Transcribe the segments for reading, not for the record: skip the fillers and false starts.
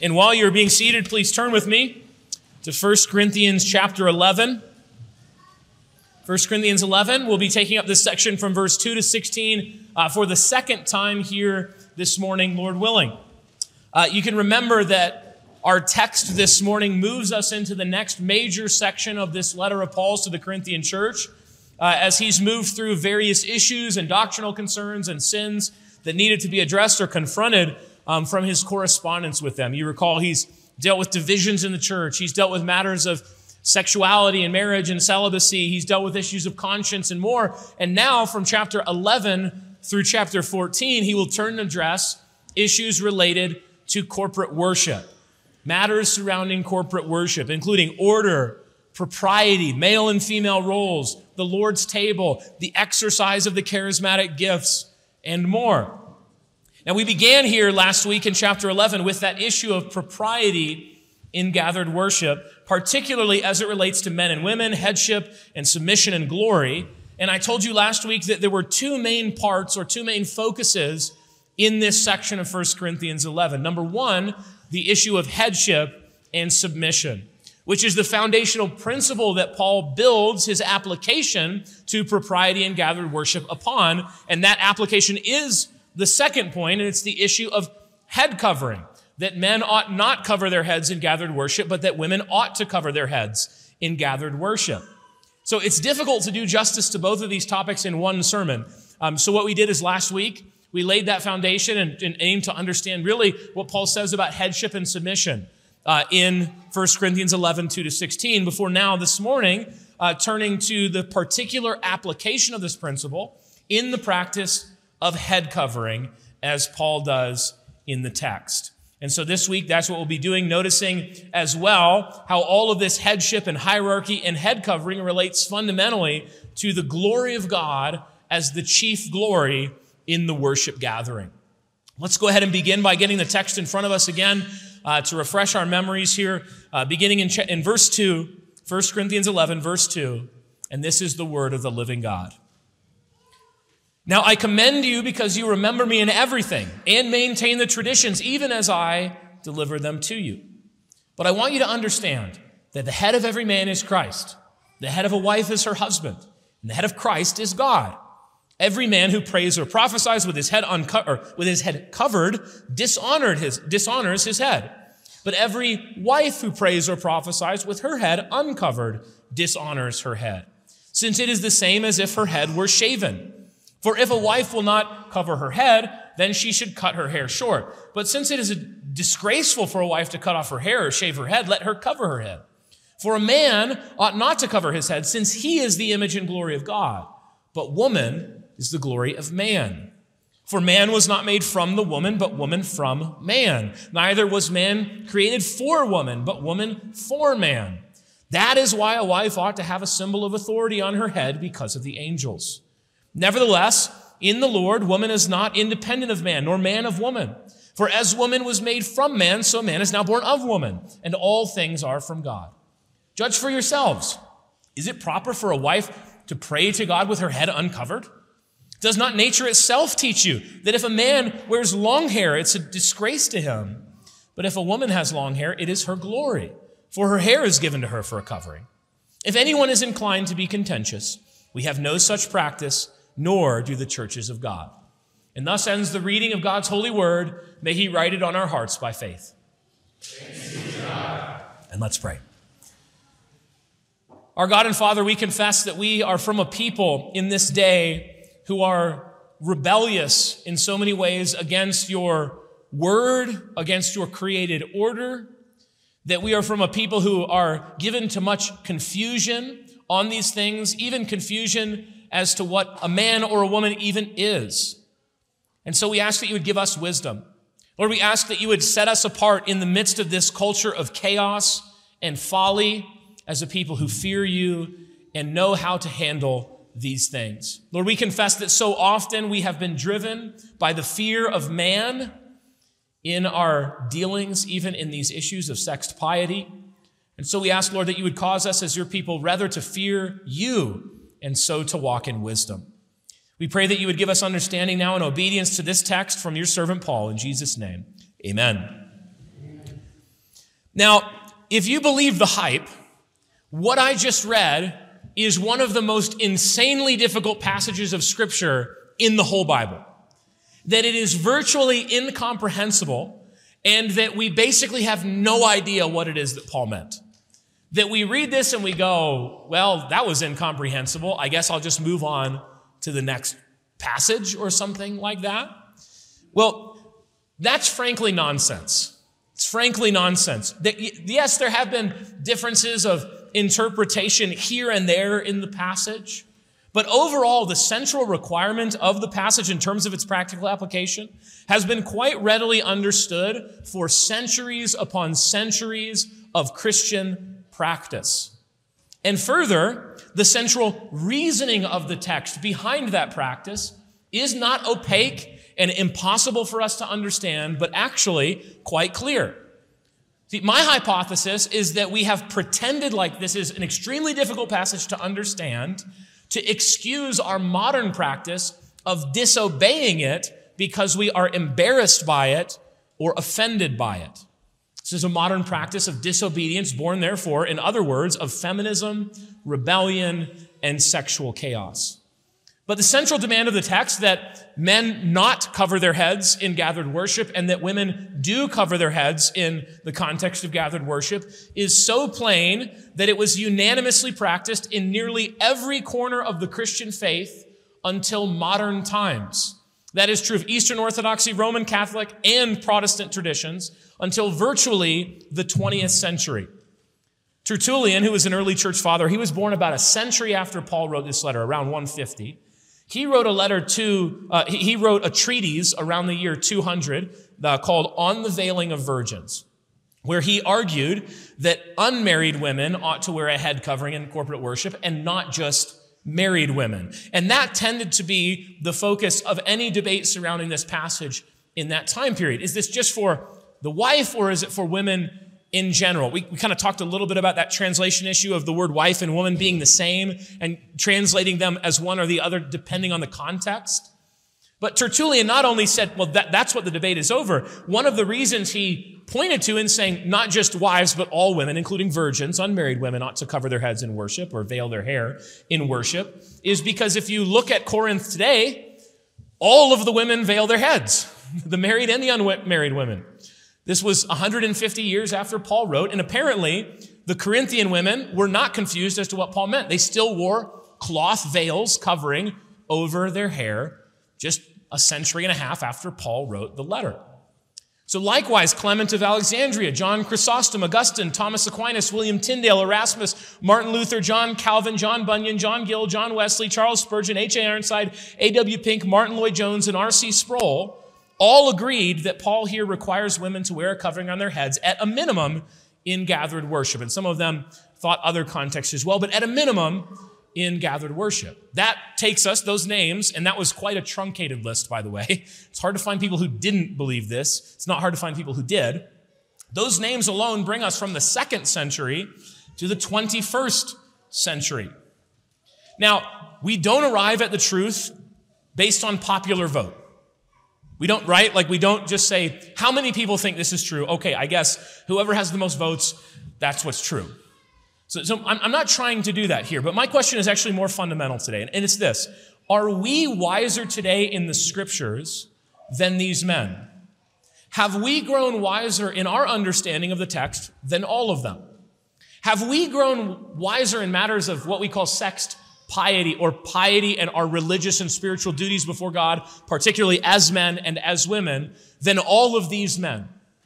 And while you're being seated, please turn with me to 1 Corinthians chapter 11. 1 Corinthians 11, we'll be taking up this section from verse 2 to 16 for the second time here this morning, Lord willing. You can remember that our text this morning moves us into the next major section of this letter of Paul's to the Corinthian church as he's moved through various issues and doctrinal concerns and sins that needed to be addressed or confronted from his correspondence with them. You recall he's dealt with divisions in the church. He's dealt with matters of sexuality and marriage and celibacy. He's dealt with issues of conscience and more. And now from chapter 11 through chapter 14, he will turn and address issues related to corporate worship, matters surrounding corporate worship, including order, propriety, male and female roles, the Lord's table, the exercise of the charismatic gifts, and more. Now, we began here last week in chapter 11 with that issue of propriety in gathered worship, particularly as it relates to men and women, headship and submission and glory. And I told you last week that there were two main parts or two main focuses in this section of 1 Corinthians 11. Number one, the issue of headship and submission, which is the foundational principle that Paul builds his application to propriety in gathered worship upon. And that application is the second point, and it's the issue of head covering, that men ought not cover their heads in gathered worship, but that women ought to cover their heads in gathered worship. So it's difficult to do justice to both of these topics in one sermon. So what we did is last week, we laid that foundation and aimed to understand really what Paul says about headship and submission in 1 Corinthians 11, 2 to 16, before now this morning, turning to the particular application of this principle in the practice of head covering, as Paul does in the text. And so this week, that's what we'll be doing, noticing as well how all of this headship and hierarchy and head covering relates fundamentally to the glory of God as the chief glory in the worship gathering. Let's go ahead and begin by getting the text in front of us again to refresh our memories here, beginning in verse 2, 1 Corinthians 11, verse 2, and this is the word of the living God. Now I commend you because you remember me in everything and maintain the traditions, even as I deliver them to you. But I want you to understand that the head of every man is Christ. The head of a wife is her husband, and the head of Christ is God. Every man who prays or prophesies with his head covered dishonors his head. But every wife who prays or prophesies with her head uncovered dishonors her head, since it is the same as if her head were shaven. For if a wife will not cover her head, then she should cut her hair short. But since it is disgraceful for a wife to cut off her hair or shave her head, let her cover her head. For a man ought not to cover his head, since he is the image and glory of God. But woman is the glory of man. For man was not made from the woman, but woman from man. Neither was man created for woman, but woman for man. That is why a wife ought to have a symbol of authority on her head because of the angels. Nevertheless, in the Lord, woman is not independent of man, nor man of woman. For as woman was made from man, so man is now born of woman, and all things are from God. Judge for yourselves. Is it proper for a wife to pray to God with her head uncovered? Does not nature itself teach you that if a man wears long hair, it's a disgrace to him? But if a woman has long hair, it is her glory, for her hair is given to her for a covering. If anyone is inclined to be contentious, we have no such practice, nor do the churches of God. And thus ends the reading of God's holy word. May he write it on our hearts by faith. Thanks be to God. And let's pray. Our God and Father, we confess that we are from a people in this day who are rebellious in so many ways against your word, against your created order, that we are from a people who are given to much confusion on these things, even confusion as to what a man or a woman even is. And so we ask that you would give us wisdom. Lord, we ask that you would set us apart in the midst of this culture of chaos and folly as a people who fear you and know how to handle these things. Lord, we confess that so often we have been driven by the fear of man in our dealings, even in these issues of sexed piety. And so we ask, Lord, that you would cause us as your people rather to fear you and so to walk in wisdom. We pray that you would give us understanding now and obedience to this text from your servant Paul. In Jesus' name, amen. Now, if you believe the hype, what I just read is one of the most insanely difficult passages of Scripture in the whole Bible. That it is virtually incomprehensible, and that we basically have no idea what it is that Paul meant. That we read this and we go, well, that was incomprehensible. I guess I'll just move on to the next passage or something like that. Well, that's frankly nonsense. It's frankly nonsense. Yes, there have been differences of interpretation here and there in the passage, but overall, the central requirement of the passage in terms of its practical application has been quite readily understood for centuries upon centuries of Christian practice. And further, the central reasoning of the text behind that practice is not opaque and impossible for us to understand, but actually quite clear. See, my hypothesis is that we have pretended like this is an extremely difficult passage to understand to excuse our modern practice of disobeying it because we are embarrassed by it or offended by it. This is a modern practice of disobedience, born therefore, in other words, of feminism, rebellion, and sexual chaos. But the central demand of the text that men not cover their heads in gathered worship and that women do cover their heads in the context of gathered worship is so plain that it was unanimously practiced in nearly every corner of the Christian faith until modern times. That is true of Eastern Orthodoxy, Roman Catholic, and Protestant traditions until virtually the 20th century. Tertullian, who was an early church father, he was born about a century after Paul wrote this letter, around 150. He wrote he wrote a treatise around the year 200 called On the Veiling of Virgins, where he argued that unmarried women ought to wear a head covering in corporate worship and not just married women. And that tended to be the focus of any debate surrounding this passage in that time period. Is this just for the wife or is it for women in general? We kind of talked a little bit about that translation issue of the word wife and woman being the same and translating them as one or the other depending on the context. But Tertullian not only said, well, that's what the debate is over. One of the reasons he pointed to in saying not just wives, but all women, including virgins, unmarried women, ought to cover their heads in worship or veil their hair in worship, is because if you look at Corinth today, all of the women veil their heads, the married and the unmarried women. This was 150 years after Paul wrote, and apparently the Corinthian women were not confused as to what Paul meant. They still wore cloth veils covering over their hair just a century and a half after Paul wrote the letter. So likewise, Clement of Alexandria, John Chrysostom, Augustine, Thomas Aquinas, William Tyndale, Erasmus, Martin Luther, John Calvin, John Bunyan, John Gill, John Wesley, Charles Spurgeon, H.A. Ironside, A.W. Pink, Martin Lloyd-Jones, and R.C. Sproul all agreed that Paul here requires women to wear a covering on their heads at a minimum in gathered worship. And some of them thought other contexts as well, but at a minimum in gathered worship. That takes us, those names, and that was quite a truncated list, by the way. It's hard to find people who didn't believe this. It's not hard to find people who did. Those names alone bring us from the 2nd century to the 21st century. Now, we don't arrive at the truth based on popular vote. We don't, right? Like we don't just say, how many people think this is true? Okay, I guess whoever has the most votes, that's what's true. So I'm not trying to do that here, but my question is actually more fundamental today, and it's this. Are we wiser today in the Scriptures than these men? Have we grown wiser in our understanding of the text than all of them? Have we grown wiser in matters of what we call sexed piety or piety and our religious and spiritual duties before God, particularly as men and as women, than all of these men?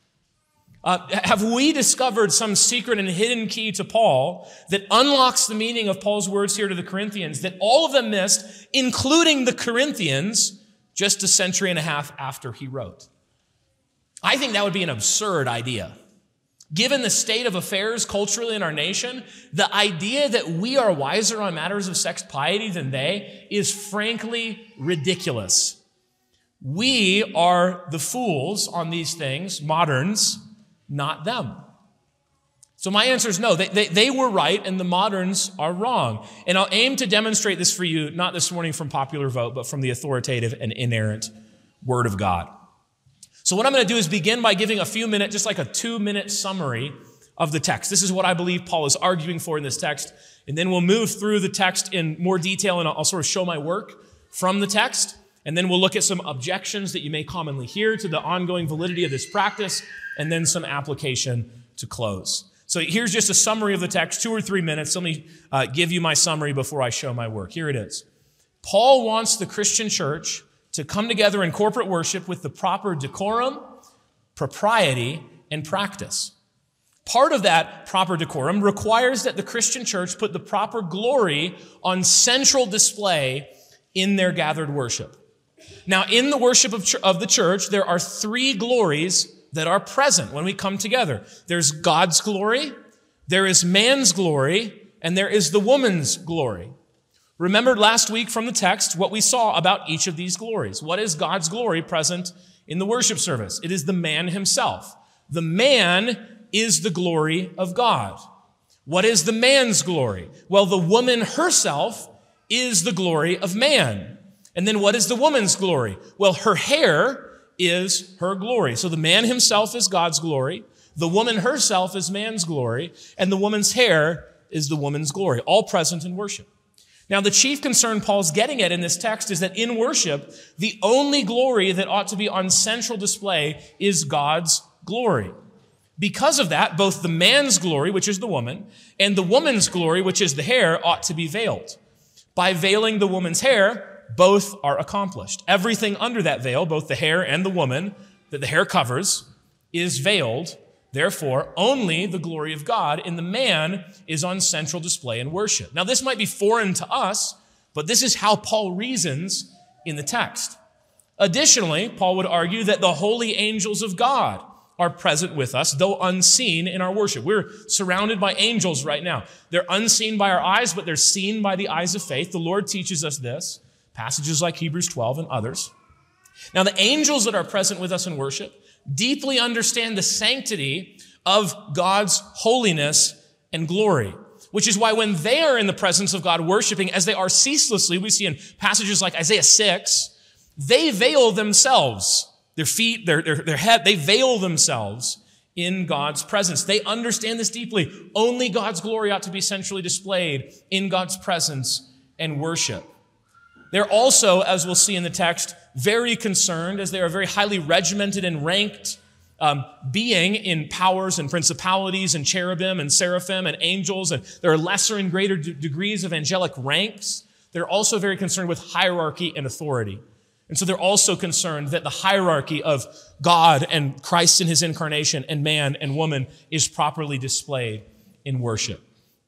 Have we discovered some secret and hidden key to Paul that unlocks the meaning of Paul's words here to the Corinthians that all of them missed, including the Corinthians, just a century and a half after he wrote? I think that would be an absurd idea. Given the state of affairs culturally in our nation, the idea that we are wiser on matters of sex piety than they is frankly ridiculous. We are the fools on these things, moderns, not them. So my answer is no. They were right and the moderns are wrong. And I'll aim to demonstrate this for you, not this morning from popular vote, but from the authoritative and inerrant Word of God. So what I'm going to do is begin by giving a few minutes, just like a 2-minute summary of the text. This is what I believe Paul is arguing for in this text. And then we'll move through the text in more detail, and I'll sort of show my work from the text. And then we'll look at some objections that you may commonly hear to the ongoing validity of this practice, and then some application to close. So here's just a summary of the text, 2 or 3 minutes. Let me give you my summary before I show my work. Here it is. Paul wants the Christian church to come together in corporate worship with the proper decorum, propriety, and practice. Part of that proper decorum requires that the Christian church put the proper glory on central display in their gathered worship. Now, in the worship of the church, there are 3 glories that are present when we come together. There's God's glory, there is man's glory, and there is the woman's glory. Remember last week from the text what we saw about each of these glories. What is God's glory present in the worship service? It is the man himself. The man is the glory of God. What is the man's glory? Well, the woman herself is the glory of man. And then what is the woman's glory? Well, her hair is her glory. So the man himself is God's glory. The woman herself is man's glory. And the woman's hair is the woman's glory, all present in worship. Now, the chief concern Paul's getting at in this text is that in worship, the only glory that ought to be on central display is God's glory. Because of that, both the man's glory, which is the woman, and the woman's glory, which is the hair, ought to be veiled. By veiling the woman's hair, both are accomplished. Everything under that veil, both the hair and the woman, that the hair covers, is veiled. Therefore, only the glory of God in the man is on central display in worship. Now, this might be foreign to us, but this is how Paul reasons in the text. Additionally, Paul would argue that the holy angels of God are present with us, though unseen in our worship. We're surrounded by angels right now. They're unseen by our eyes, but they're seen by the eyes of faith. The Lord teaches us this, passages like Hebrews 12 and others. Now, the angels that are present with us in worship deeply understand the sanctity of God's holiness and glory, which is why when they are in the presence of God worshiping, as they are ceaselessly, we see in passages like Isaiah 6, they veil themselves. Their feet, their head, they veil themselves in God's presence. They understand this deeply. Only God's glory ought to be centrally displayed in God's presence and worship. They're also, as we'll see in the text, very concerned, as they are very highly regimented and ranked being in powers and principalities and cherubim and seraphim and angels, and there are lesser and greater degrees of angelic ranks. They're also very concerned with hierarchy and authority. And so they're also concerned that the hierarchy of God and Christ in his incarnation and man and woman is properly displayed in worship.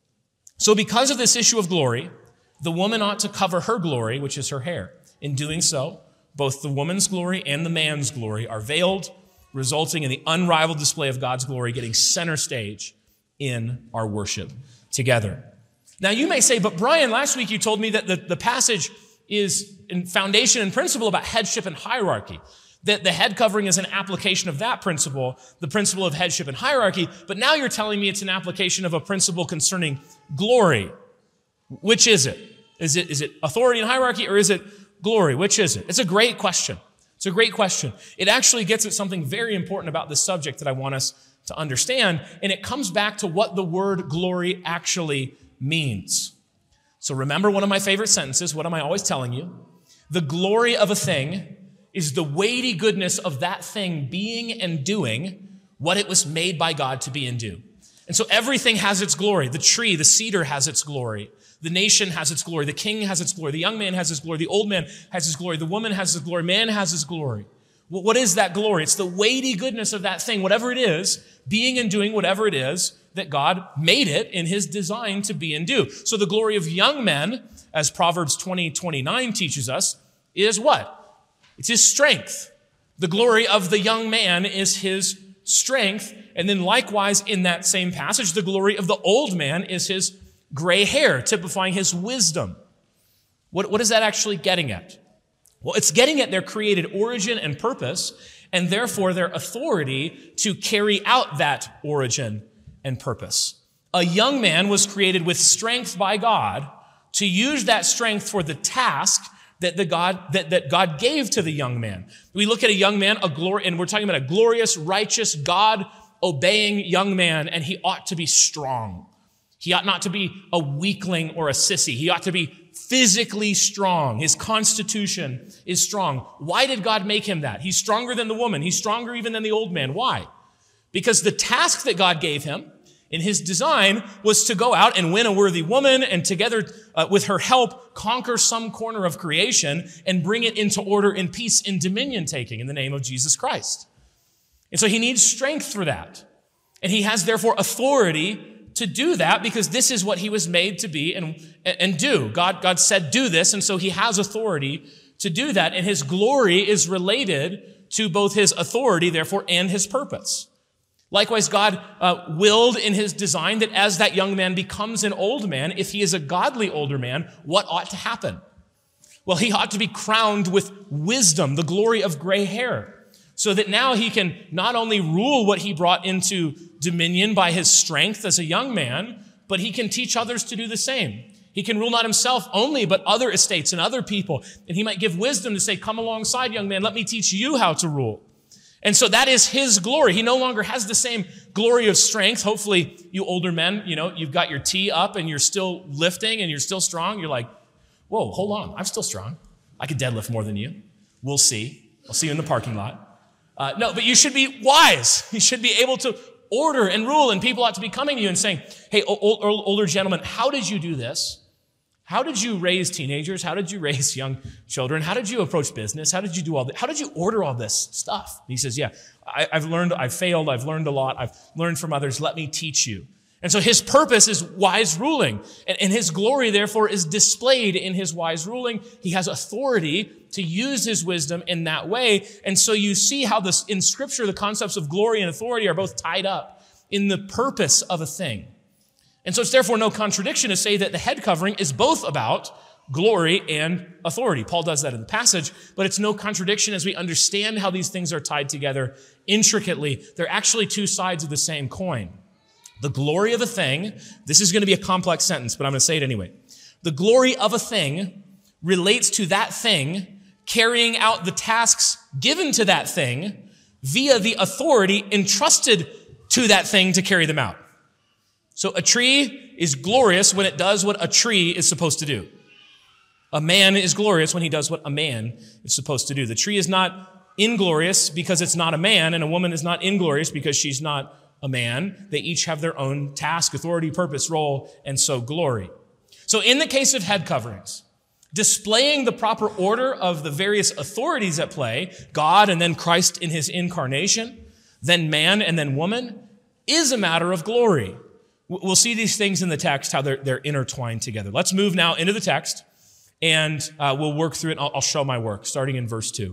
So because of this issue of glory, the woman ought to cover her glory, which is her hair. In doing so, both the woman's glory and the man's glory are veiled, resulting in the unrivaled display of God's glory getting center stage in our worship together. Now you may say, but Brian, last week you told me that the passage is in foundation and principle about headship and hierarchy. That the head covering is an application of that principle, the principle of headship and hierarchy, but now you're telling me it's an application of a principle concerning glory. Which is it? Is it authority and hierarchy, or is it glory? Which is it? It's a great question. It's a great question. It actually gets at something very important about this subject that I want us to understand, and it comes back to what the word glory actually means. So remember one of my favorite sentences. What am I always telling you? The glory of a thing is the weighty goodness of that thing being and doing what it was made by God to be and do. And so everything has its glory. The tree, the cedar has its glory. The nation has its glory. The king has its glory. The young man has his glory. The old man has his glory. The woman has his glory. Man has his glory. Well, what is that glory? It's the weighty goodness of that thing, whatever it is, being and doing whatever it is that God made it in his design to be and do. So the glory of young men, as Proverbs 20:29 teaches us, is what? It's his strength. The glory of the young man is his strength. And then likewise in that same passage, the glory of the old man is his gray hair, typifying his wisdom. What is that actually getting at? Well, it's getting at their created origin and purpose, and therefore their authority to carry out that origin and purpose. A young man was created with strength by God to use that strength for the task that God gave to the young man. We look at a young man, and we're talking about a glorious, righteous, God obeying young man, and he ought to be strong. He ought not to be a weakling or a sissy. He ought to be physically strong. His constitution is strong. Why did God make him that? He's stronger than the woman. He's stronger even than the old man. Why? Because the task that God gave him in his design was to go out and win a worthy woman and together with her help conquer some corner of creation and bring it into order and peace and dominion taking in the name of Jesus Christ. And so he needs strength for that. And he has therefore authority to do that because this is what he was made to be and do. God said do this, and so he has authority to do that. And his glory is related to both his authority, therefore, and his purpose. Likewise, God willed in his design that as that young man becomes an old man, if he is a godly older man, what ought to happen? Well, he ought to be crowned with wisdom, the glory of gray hair, so that now he can not only rule what he brought into dominion by his strength as a young man, but he can teach others to do the same. He can rule not himself only, but other estates and other people. And he might give wisdom to say, come alongside, young man, let me teach you how to rule. And so that is his glory. He no longer has the same glory of strength. Hopefully, you older men, you've got your tee up and you're still lifting and you're still strong. You're like, whoa, hold on. I'm still strong. I could deadlift more than you. We'll see. I'll see you in the parking lot. No, but you should be wise. You should be able to order and rule, and people ought to be coming to you and saying, hey, older gentlemen, how did you do this? How did you raise teenagers? How did you raise young children? How did you approach business? How did you do all that? How did you order all this stuff? And he says, yeah, I've failed, I've learned a lot, I've learned from others, let me teach you. And so his purpose is wise ruling, and his glory, therefore, is displayed in his wise ruling. He has authority to use his wisdom in that way. And so you see how in Scripture, the concepts of glory and authority are both tied up in the purpose of a thing. And so it's therefore no contradiction to say that the head covering is both about glory and authority. Paul does that in the passage, but it's no contradiction as we understand how these things are tied together intricately. They're actually two sides of the same coin. The glory of a thing, this is going to be a complex sentence, but I'm going to say it anyway. The glory of a thing relates to that thing carrying out the tasks given to that thing via the authority entrusted to that thing to carry them out. So a tree is glorious when it does what a tree is supposed to do. A man is glorious when he does what a man is supposed to do. The tree is not inglorious because it's not a man, and a woman is not inglorious because she's not a man. They each have their own task, authority, purpose, role, and so glory. So in the case of head coverings, displaying the proper order of the various authorities at play, God and then Christ in his incarnation, then man and then woman, is a matter of glory. We'll see these things in the text, how they're intertwined together. Let's move now into the text, and we'll work through it. I'll show my work, starting in verse 2.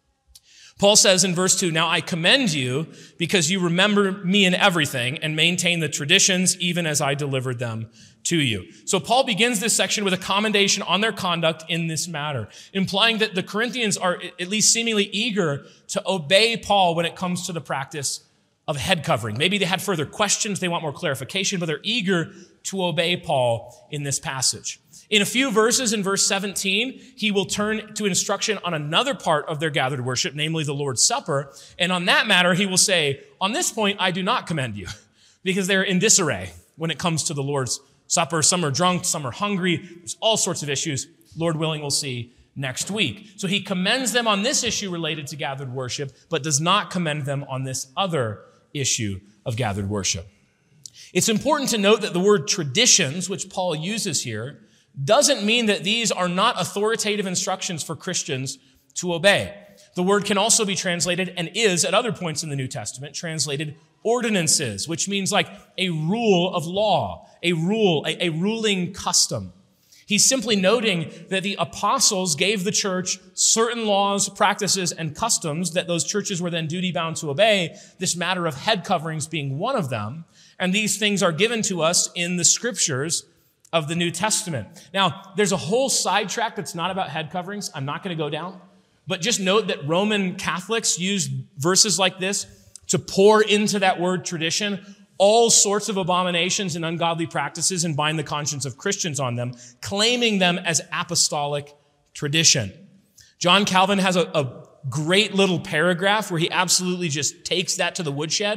Paul says in verse 2, now I commend you because you remember me in everything and maintain the traditions even as I delivered them to you. So Paul begins this section with a commendation on their conduct in this matter, implying that the Corinthians are at least seemingly eager to obey Paul when it comes to the practice of head covering. Maybe they had further questions, they want more clarification, but they're eager to obey Paul in this passage. In a few verses, in verse 17, he will turn to instruction on another part of their gathered worship, namely the Lord's Supper. And on that matter, he will say, on this point, I do not commend you, because they're in disarray when it comes to the Lord's Supper. Some are drunk, some are hungry. There's all sorts of issues. Lord willing, we'll see next week. So he commends them on this issue related to gathered worship, but does not commend them on this other issue of gathered worship. It's important to note that the word traditions, which Paul uses here, doesn't mean that these are not authoritative instructions for Christians to obey. The word can also be translated, and is at other points in the New Testament, translated ordinances, which means like a rule of law, a ruling custom. He's simply noting that the apostles gave the church certain laws, practices, and customs that those churches were then duty-bound to obey, this matter of head coverings being one of them. And these things are given to us in the scriptures of the New Testament. Now, there's a whole sidetrack that's not about head coverings. I'm not going to go down. But just note that Roman Catholics use verses like this to pour into that word tradition all sorts of abominations and ungodly practices and bind the conscience of Christians on them, claiming them as apostolic tradition. John Calvin has a great little paragraph where he absolutely just takes that to the woodshed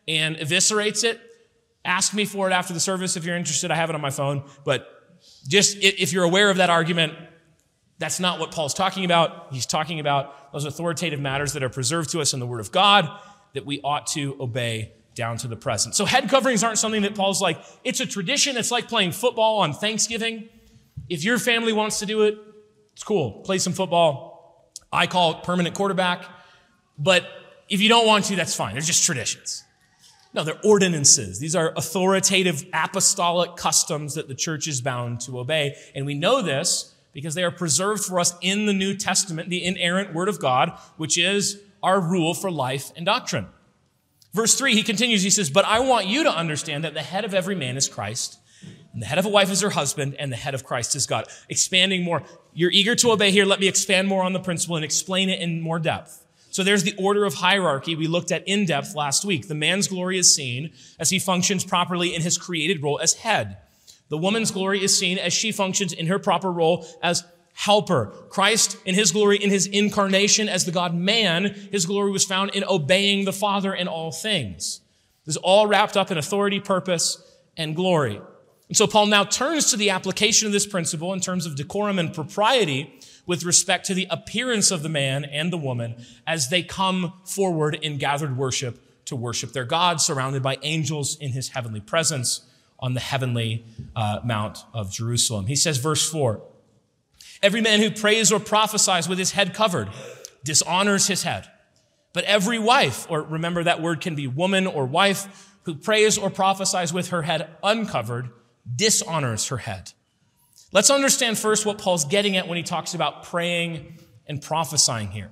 and eviscerates it, ask me for it after the service if you're interested. I have it on my phone. But just if you're aware of that argument, that's not what Paul's talking about. He's talking about those authoritative matters that are preserved to us in the Word of God that we ought to obey down to the present. So head coverings aren't something that Paul's like, it's a tradition. It's like playing football on Thanksgiving. If your family wants to do it, it's cool. Play some football. I call it permanent quarterback. But if you don't want to, that's fine. They're just traditions. No, they're ordinances. These are authoritative apostolic customs that the church is bound to obey. And we know this because they are preserved for us in the New Testament, the inerrant Word of God, which is our rule for life and doctrine. Verse 3, he continues, he says, but I want you to understand that the head of every man is Christ, and the head of a wife is her husband, and the head of Christ is God. Expanding more. You're eager to obey here. Let me expand more on the principle and explain it in more depth. So there's the order of hierarchy we looked at in depth last week. The man's glory is seen as he functions properly in his created role as head. The woman's glory is seen as she functions in her proper role as helper. Christ in his glory, in his incarnation as the God-man, his glory was found in obeying the Father in all things. This is all wrapped up in authority, purpose, and glory. And so Paul now turns to the application of this principle in terms of decorum and propriety with respect to the appearance of the man and the woman as they come forward in gathered worship to worship their God, surrounded by angels in his heavenly presence on the heavenly Mount of Jerusalem. He says, verse 4, every man who prays or prophesies with his head covered dishonors his head. But every wife, or remember that word can be woman or wife, who prays or prophesies with her head uncovered dishonors her head. Let's understand first what Paul's getting at when he talks about praying and prophesying here.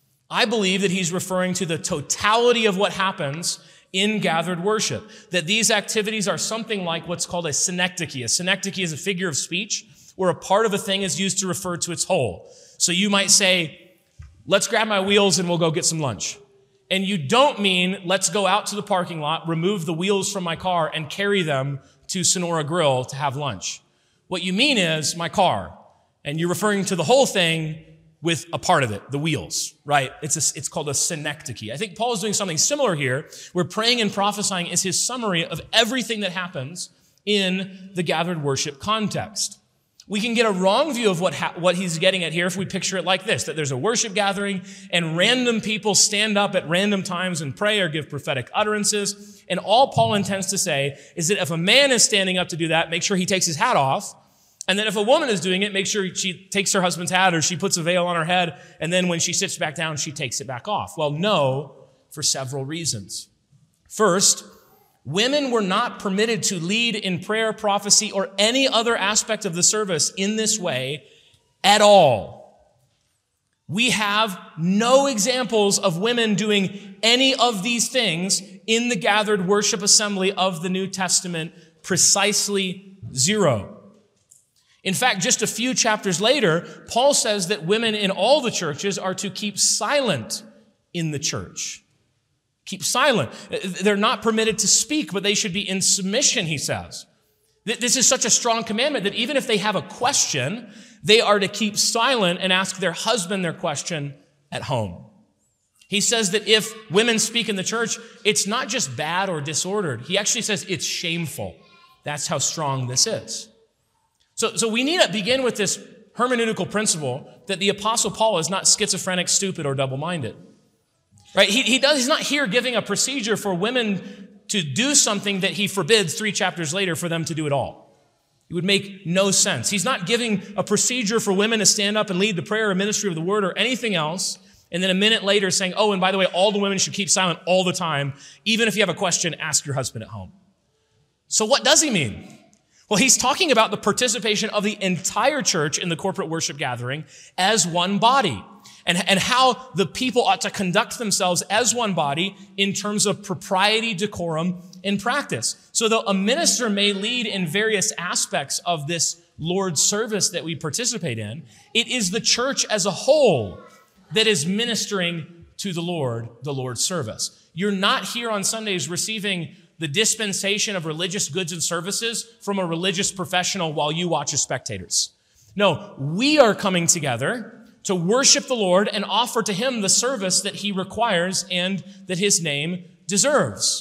I believe that he's referring to the totality of what happens in gathered worship, that these activities are something like what's called a synecdoche. A synecdoche is a figure of speech where a part of a thing is used to refer to its whole. So you might say, let's grab my wheels and we'll go get some lunch. And you don't mean, let's go out to the parking lot, remove the wheels from my car and carry them to Sonora Grill to have lunch. What you mean is my car. And you're referring to the whole thing with a part of it, the wheels, right? It's called a synecdoche. I think Paul is doing something similar here, where praying and prophesying is his summary of everything that happens in the gathered worship context. We can get a wrong view of what he's getting at here if we picture it like this, that there's a worship gathering and random people stand up at random times and pray or give prophetic utterances. And all Paul intends to say is that if a man is standing up to do that, make sure he takes his hat off. And then if a woman is doing it, make sure she takes her husband's hat or she puts a veil on her head. And then when she sits back down, she takes it back off. Well, no, for several reasons. First, women were not permitted to lead in prayer, prophecy, or any other aspect of the service in this way at all. We have no examples of women doing any of these things in the gathered worship assembly of the New Testament, precisely zero. In fact, just a few chapters later, Paul says that women in all the churches are to keep silent in the church. Keep silent. They're not permitted to speak, but they should be in submission, he says. This is such a strong commandment that even if they have a question, they are to keep silent and ask their husband their question at home. He says that if women speak in the church, it's not just bad or disordered. He actually says it's shameful. That's how strong this is. So we need to begin with this hermeneutical principle that the Apostle Paul is not schizophrenic, stupid, or double-minded. Right? He's not here giving a procedure for women to do something that he forbids 3 chapters later for them to do it all. It would make no sense. He's not giving a procedure for women to stand up and lead the prayer or ministry of the word or anything else, and then a minute later saying, oh, and by the way, all the women should keep silent all the time. Even if you have a question, ask your husband at home. So what does he mean? Well, he's talking about the participation of the entire church in the corporate worship gathering as one body, and how the people ought to conduct themselves as one body in terms of propriety, decorum, and practice. So though a minister may lead in various aspects of this Lord's service that we participate in, it is the church as a whole that is ministering to the Lord's service. You're not here on Sundays receiving the dispensation of religious goods and services from a religious professional while you watch as spectators. No, we are coming together to worship the Lord and offer to him the service that he requires and that his name deserves.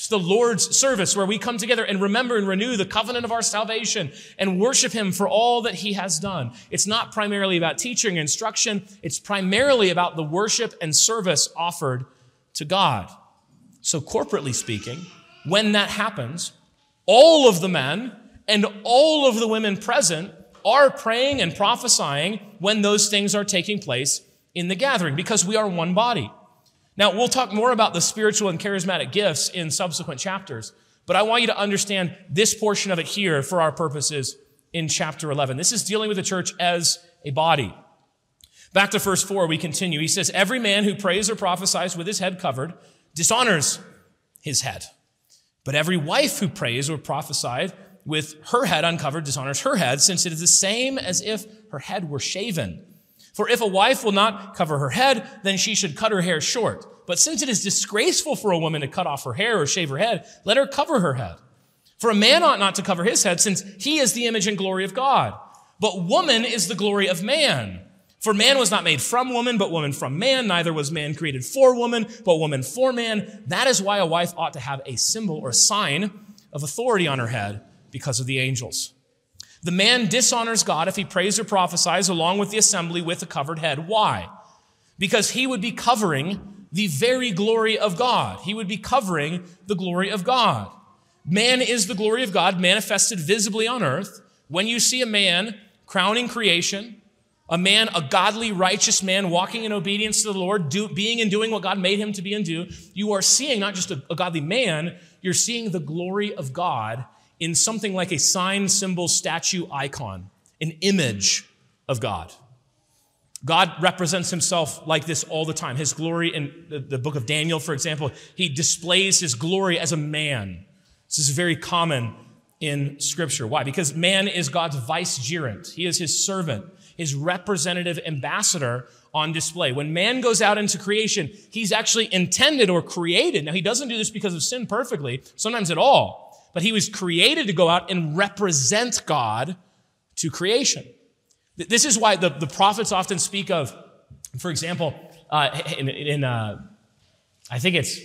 It's the Lord's service where we come together and remember and renew the covenant of our salvation and worship him for all that he has done. It's not primarily about teaching and instruction. It's primarily about the worship and service offered to God. So corporately speaking, when that happens, all of the men and all of the women present are praying and prophesying when those things are taking place in the gathering, because we are one body. Now, we'll talk more about the spiritual and charismatic gifts in subsequent chapters, but I want you to understand this portion of it here for our purposes in chapter 11. This is dealing with the church as a body. Back to verse 4, we continue. He says, every man who prays or prophesies with his head covered dishonors his head. But every wife who prays or prophesies with her head uncovered dishonors her head, since it is the same as if her head were shaven. For if a wife will not cover her head, then she should cut her hair short. But since it is disgraceful for a woman to cut off her hair or shave her head, let her cover her head. For a man ought not to cover his head, since he is the image and glory of God. But woman is the glory of man. For man was not made from woman, but woman from man. Neither was man created for woman, but woman for man. That is why a wife ought to have a symbol or sign of authority on her head because of the angels. The man dishonors God if he prays or prophesies along with the assembly with a covered head. Why? Because he would be covering the very glory of God. He would be covering the glory of God. Man is the glory of God manifested visibly on earth. When you see a man crowning creation, a man, a godly, righteous man walking in obedience to the Lord, being and doing what God made him to be and do, you are seeing not just a godly man, you're seeing the glory of God in something like a sign, symbol, statue, icon, an image of God. God represents himself like this all the time. His glory in the book of Daniel, for example, he displays his glory as a man. This is very common in Scripture. Why? Because man is God's vicegerent. He is his servant, his representative ambassador on display. When man goes out into creation, he's actually intended or created. Now, he doesn't do this because of sin perfectly, sometimes at all. But he was created to go out and represent God to creation. This is why the prophets often speak of, for example, I think it's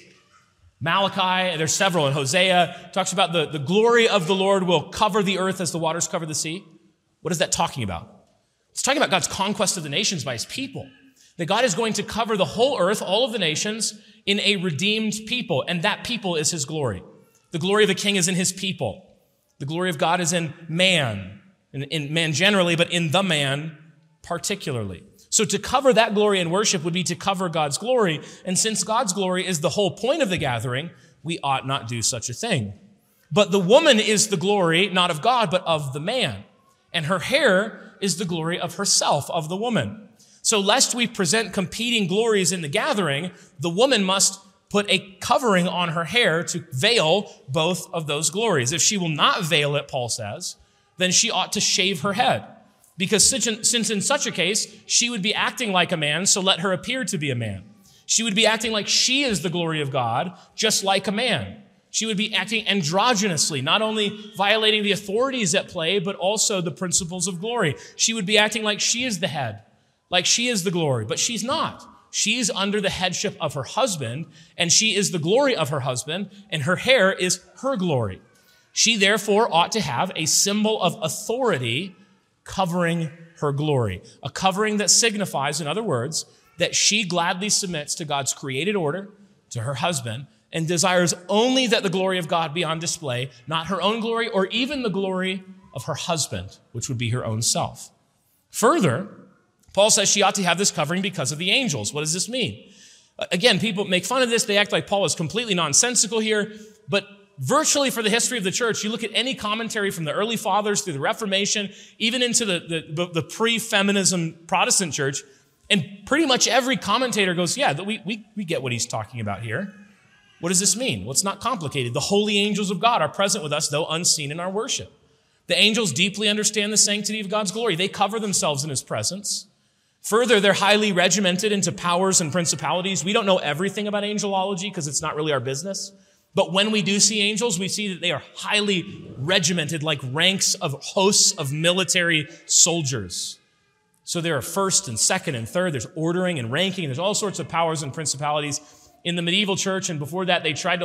Malachi, there's several, in Hosea, talks about the glory of the Lord will cover the earth as the waters cover the sea. What is that talking about? It's talking about God's conquest of the nations by his people. That God is going to cover the whole earth, all of the nations, in a redeemed people, and that people is his glory. The glory of the king is in his people. The glory of God is in man, in man generally, but in the man particularly. So to cover that glory in worship would be to cover God's glory. And since God's glory is the whole point of the gathering, we ought not do such a thing. But the woman is the glory, not of God, but of the man. And her hair is the glory of herself, of the woman. So lest we present competing glories in the gathering, the woman must put a covering on her hair to veil both of those glories. If she will not veil it, Paul says, then she ought to shave her head. Because since in such a case, she would be acting like a man, so let her appear to be a man. She would be acting like she is the glory of God, just like a man. She would be acting androgynously, not only violating the authorities at play, but also the principles of glory. She would be acting like she is the head, like she is the glory, but she's not. She's under the headship of her husband, and she is the glory of her husband, and her hair is her glory. She therefore ought to have a symbol of authority covering her glory, a covering that signifies, in other words, that she gladly submits to God's created order, to her husband, and desires only that the glory of God be on display, not her own glory or even the glory of her husband, which would be her own self. Further, Paul says she ought to have this covering because of the angels. What does this mean? Again, people make fun of this. They act like Paul is completely nonsensical here. But virtually for the history of the church, you look at any commentary from the early fathers through the Reformation, even into the pre-feminism Protestant church, and pretty much every commentator goes, yeah, we get what he's talking about here. What does this mean? Well, it's not complicated. The holy angels of God are present with us, though unseen in our worship. The angels deeply understand the sanctity of God's glory. They cover themselves in his presence. Further, they're highly regimented into powers and principalities. We don't know everything about angelology because it's not really our business. But when we do see angels, we see that they are highly regimented like ranks of hosts of military soldiers. So there are first and second and third. There's ordering and ranking. There's all sorts of powers and principalities. In the medieval church and before that, they tried to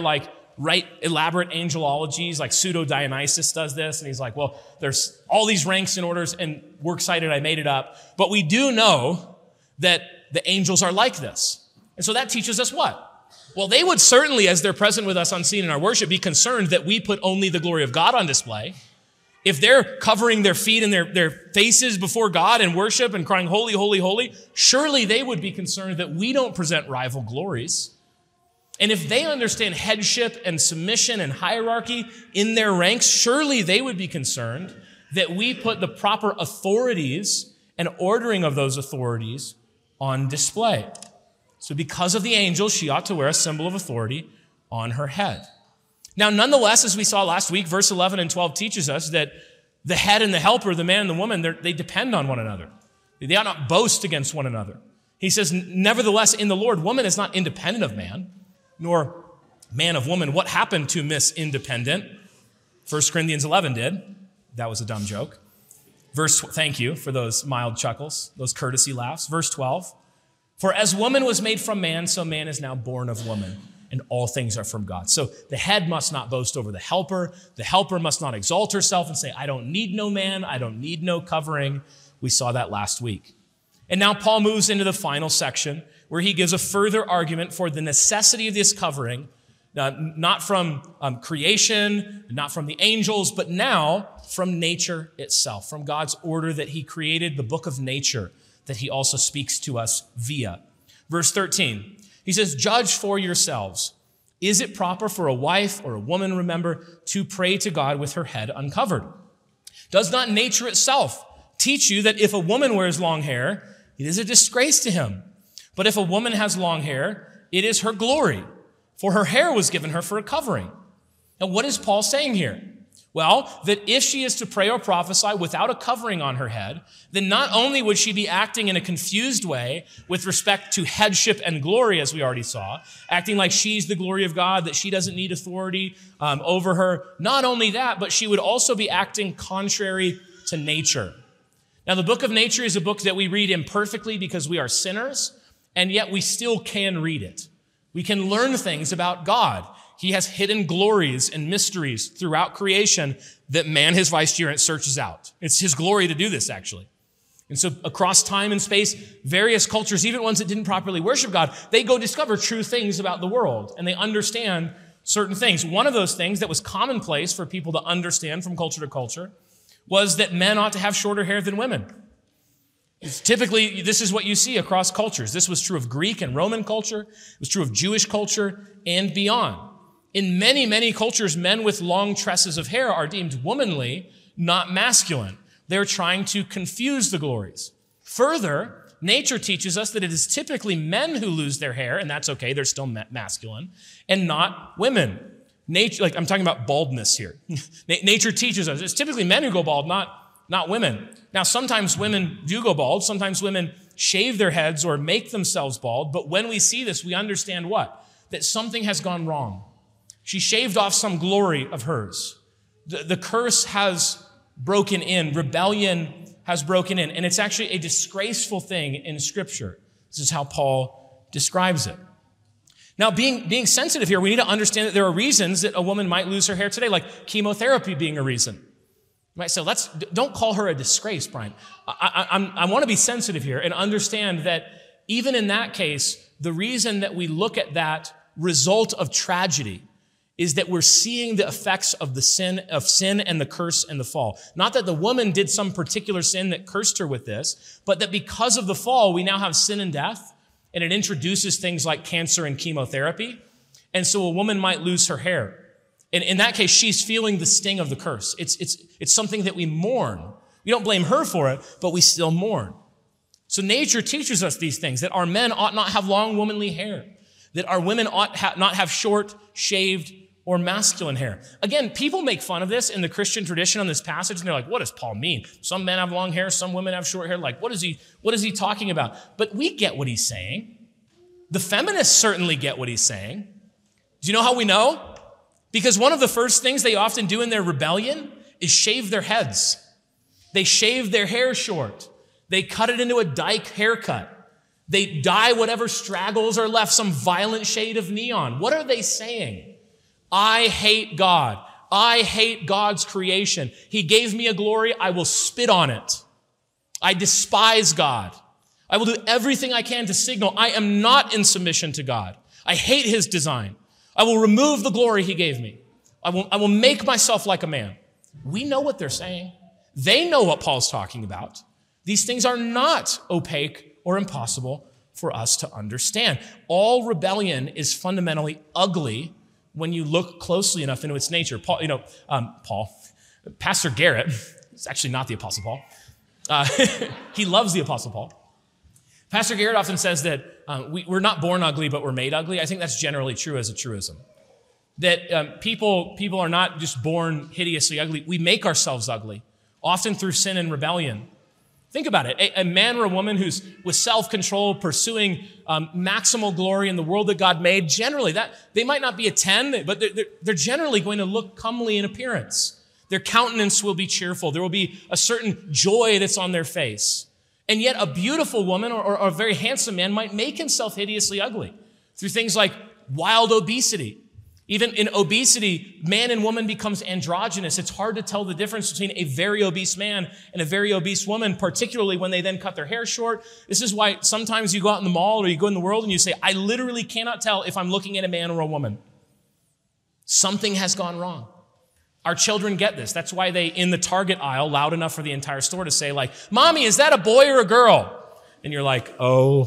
write elaborate angelologies, like Pseudo-Dionysus does this, and he's like, well, there's all these ranks and orders, and we're excited I made it up. But we do know that the angels are like this. And so that teaches us what? Well, they would certainly, as they're present with us unseen in our worship, be concerned that we put only the glory of God on display. If they're covering their feet and their faces before God in worship and crying, holy, holy, holy, surely they would be concerned that we don't present rival glories. And if they understand headship and submission and hierarchy in their ranks, surely they would be concerned that we put the proper authorities and ordering of those authorities on display. So because of the angels, she ought to wear a symbol of authority on her head. Now, nonetheless, as we saw last week, verse 11 and 12 teaches us that the head and the helper, the man and the woman, they depend on one another. They ought not boast against one another. He says, nevertheless, in the Lord, woman is not independent of man, nor man of woman. What happened to Miss Independent? 1 Corinthians 11 did. That was a dumb joke. Thank you for those mild chuckles, those courtesy laughs. Verse 12, for as woman was made from man, so man is now born of woman, and all things are from God. So the head must not boast over the helper. The helper must not exalt herself and say, I don't need no man, I don't need no covering. We saw that last week. And now Paul moves into the final section where he gives a further argument for the necessity of this covering, not from creation, not from the angels, but now from nature itself, from God's order that he created, the book of nature that he also speaks to us via. Verse 13, he says, judge for yourselves. Is it proper for a wife or a woman, remember, to pray to God with her head uncovered? Does not nature itself teach you that if a woman wears long hair, it is a disgrace to him? But if a woman has long hair, it is her glory, for her hair was given her for a covering. Now, what is Paul saying here? Well, that if she is to pray or prophesy without a covering on her head, then not only would she be acting in a confused way with respect to headship and glory, as we already saw, acting like she's the glory of God, that she doesn't need authority over her. Not only that, but she would also be acting contrary to nature. Now, the book of nature is a book that we read imperfectly because we are sinners, and yet we still can read it. We can learn things about God. He has hidden glories and mysteries throughout creation that man, his vicegerent, searches out. It's his glory to do this, actually. And so across time and space, various cultures, even ones that didn't properly worship God, they go discover true things about the world, and they understand certain things. One of those things that was commonplace for people to understand from culture to culture was that men ought to have shorter hair than women. Typically, this is what you see across cultures. This was true of Greek and Roman culture. It was true of Jewish culture and beyond. In many, many cultures, men with long tresses of hair are deemed womanly, not masculine. They're trying to confuse the glories. Further, nature teaches us that it is typically men who lose their hair, and that's okay, they're still masculine, and not women. Nature, I'm talking about baldness here. Nature teaches us it's typically men who go bald, not women. Now, sometimes women do go bald. Sometimes women shave their heads or make themselves bald. But when we see this, we understand what? That something has gone wrong. She shaved off some glory of hers. The curse has broken in. Rebellion has broken in. And it's actually a disgraceful thing in Scripture. This is how Paul describes it. Now, being sensitive here, we need to understand that there are reasons that a woman might lose her hair today, like chemotherapy being a reason. You might say, don't call her a disgrace, Brian. I want to be sensitive here and understand that even in that case, the reason that we look at that result of tragedy is that we're seeing the effects of the sin and the curse and the fall. Not that the woman did some particular sin that cursed her with this, but that because of the fall, we now have sin and death, and it introduces things like cancer and chemotherapy. And so a woman might lose her hair. And in that case, she's feeling the sting of the curse. It's something that we mourn. We don't blame her for it, but we still mourn. So nature teaches us these things, that our men ought not have long womanly hair, that our women ought not have short, shaved, or masculine hair. Again, people make fun of this in the Christian tradition on this passage, and they're like, what does Paul mean? Some men have long hair, some women have short hair. Like, what is he talking about? But we get what he's saying. The feminists certainly get what he's saying. Do you know how we know? Because one of the first things they often do in their rebellion is shave their heads. They shave their hair short. They cut it into a dyke haircut. They dye whatever straggles are left some violent shade of neon. What are they saying? I hate God. I hate God's creation. He gave me a glory. I will spit on it. I despise God. I will do everything I can to signal I am not in submission to God. I hate his design. I will remove the glory he gave me. I will make myself like a man. We know what they're saying. They know what Paul's talking about. These things are not opaque or impossible for us to understand. All rebellion is fundamentally ugly when you look closely enough into its nature. Pastor Garrett, it's actually not the Apostle Paul. He loves the Apostle Paul. Pastor Garrett often says that we're not born ugly, but we're made ugly. I think that's generally true as a truism. That people are not just born hideously ugly. We make ourselves ugly, often through sin and rebellion. Think about it. A man or a woman who's with self-control, pursuing maximal glory in the world that God made, generally, that they might not be a 10, but they're generally going to look comely in appearance. Their countenance will be cheerful. There will be a certain joy that's on their face. And yet a beautiful woman or a very handsome man might make himself hideously ugly through things like wild obesity. Even in obesity, man and woman becomes androgynous. It's hard to tell the difference between a very obese man and a very obese woman, particularly when they then cut their hair short. This is why sometimes you go out in the mall or you go in the world and you say, I literally cannot tell if I'm looking at a man or a woman. Something has gone wrong. Our children get this. That's why they, in the Target aisle, loud enough for the entire store to say, like, Mommy, is that a boy or a girl? And you're like, or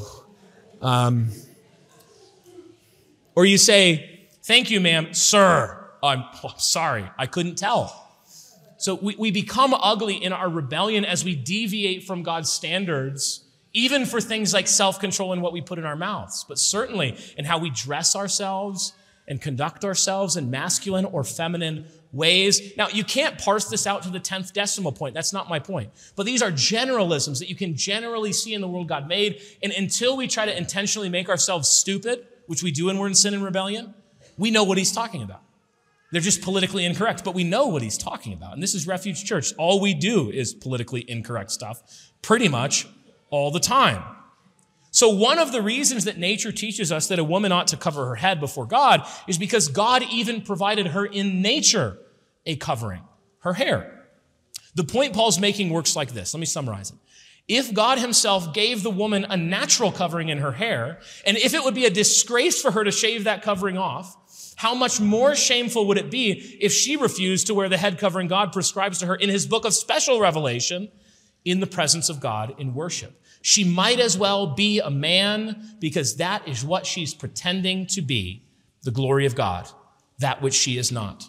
you say, thank you, ma'am, sir. I'm sorry, I couldn't tell. So we become ugly in our rebellion as we deviate from God's standards, even for things like self-control and what we put in our mouths, but certainly in how we dress ourselves and conduct ourselves in masculine or feminine ways. Now, you can't parse this out to the 10th decimal point. That's not my point. But these are generalisms that you can generally see in the world God made. And until we try to intentionally make ourselves stupid, which we do when we're in sin and rebellion, we know what he's talking about. They're just politically incorrect, but we know what he's talking about. And this is Refuge Church. All we do is politically incorrect stuff pretty much all the time. So one of the reasons that nature teaches us that a woman ought to cover her head before God is because God even provided her in nature a covering, her hair. The point Paul's making works like this. Let me summarize it. If God himself gave the woman a natural covering in her hair, and if it would be a disgrace for her to shave that covering off, how much more shameful would it be if she refused to wear the head covering God prescribes to her in his book of special revelation in the presence of God in worship? She might as well be a man because that is what she's pretending to be, the glory of God, that which she is not.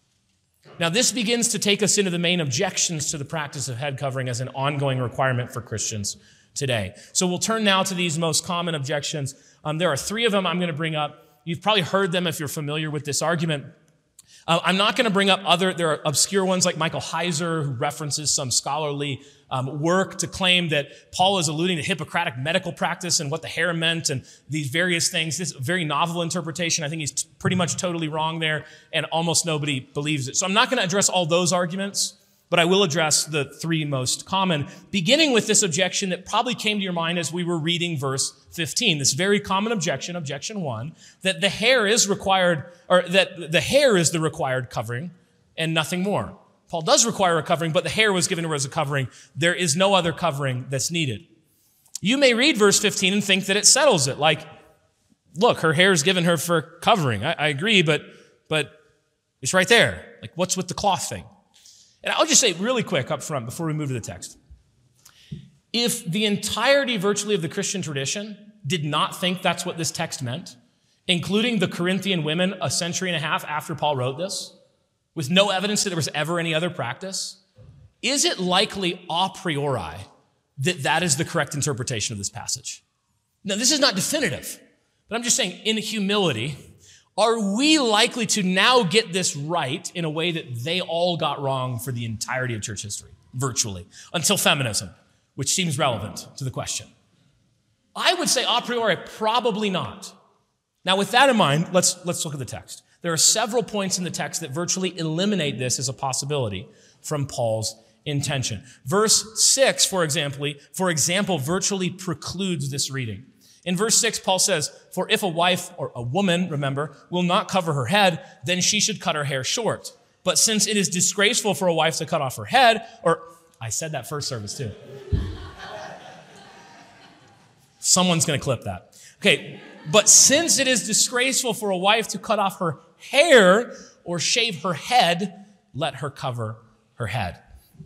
Now, this begins to take us into the main objections to the practice of head covering as an ongoing requirement for Christians today. So we'll turn now to these most common objections. There are three of them I'm going to bring up. You've probably heard them if you're familiar with this argument. I'm not going to bring up there are obscure ones like Michael Heiser, who references some scholarly work to claim that Paul is alluding to Hippocratic medical practice and what the hair meant and these various things. This is a very novel interpretation. I think he's pretty much totally wrong there, and almost nobody believes it. So I'm not going to address all those arguments, but I will address the three most common, beginning with this objection that probably came to your mind as we were reading verse 15. This very common objection, objection 1, that the hair is required, or that the hair is the required covering and nothing more. Paul does require a covering, but the hair was given to her as a covering. There is no other covering that's needed. You may read verse 15 and think that it settles it. Like, look, her hair is given her for covering. I agree, but it's right there. Like, what's with the cloth thing? And I'll just say really quick up front before we move to the text. If the entirety virtually of the Christian tradition did not think that's what this text meant, including the Corinthian women a century and a half after Paul wrote this, with no evidence that there was ever any other practice, is it likely a priori that that is the correct interpretation of this passage? Now, this is not definitive, but I'm just saying in humility, are we likely to now get this right in a way that they all got wrong for the entirety of church history, virtually, until feminism, which seems relevant to the question? I would say a priori, probably not. Now, with that in mind, let's look at the text. There are several points in the text that virtually eliminate this as a possibility from Paul's intention. Verse 6, for example, virtually precludes this reading. In verse 6, Paul says, for if a wife, or a woman, remember, will not cover her head, then she should cut her hair short. But since it is disgraceful for a wife to cut off her head, or I said that first service too. Someone's going to clip that. Okay, but since it is disgraceful for a wife to cut off her hair or shave her head, let her cover her head.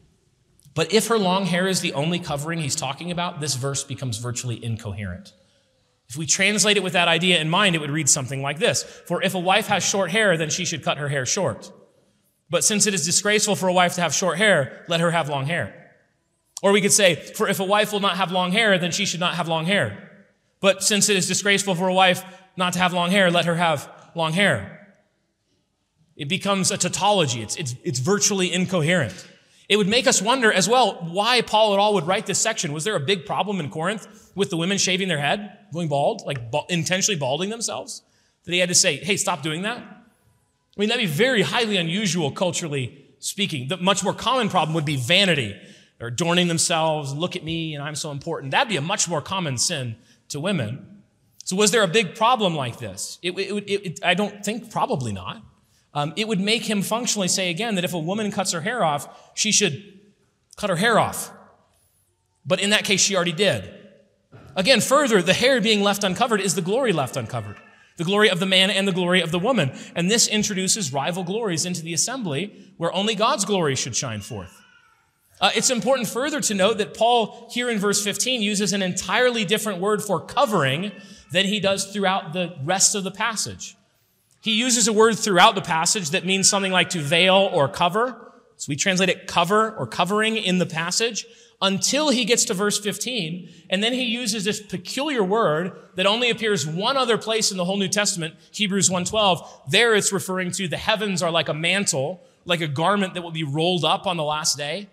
But if her long hair is the only covering he's talking about, this verse becomes virtually incoherent. If we translate it with that idea in mind, it would read something like this. For if a wife has short hair, then she should cut her hair short. But since it is disgraceful for a wife to have short hair, let her have long hair. Or we could say, for if a wife will not have long hair, then she should not have long hair. But since it is disgraceful for a wife not to have long hair, let her have long hair. It becomes a tautology. It's virtually incoherent. It would make us wonder as well why Paul at all would write this section. Was there a big problem in Corinth with the women shaving their head, going bald, intentionally balding themselves? That he had to say, hey, stop doing that? I mean, that'd be very highly unusual culturally speaking. The much more common problem would be vanity. They're adorning themselves, look at me, and I'm so important. That'd be a much more common sin to women. So was there a big problem like this? I don't think, probably not. It would make him functionally say again that if a woman cuts her hair off, she should cut her hair off. But in that case, she already did. Again, further, the hair being left uncovered is the glory left uncovered. The glory of the man and the glory of the woman. And this introduces rival glories into the assembly where only God's glory should shine forth. It's important further to note that Paul here in verse 15 uses an entirely different word for covering than he does throughout the rest of the passage. He uses a word throughout the passage that means something like to veil or cover. So we translate it cover or covering in the passage until he gets to verse 15. And then he uses this peculiar word that only appears one other place in the whole New Testament, Hebrews 1:12. There it's referring to the heavens are like a mantle, like a garment that will be rolled up on the last day.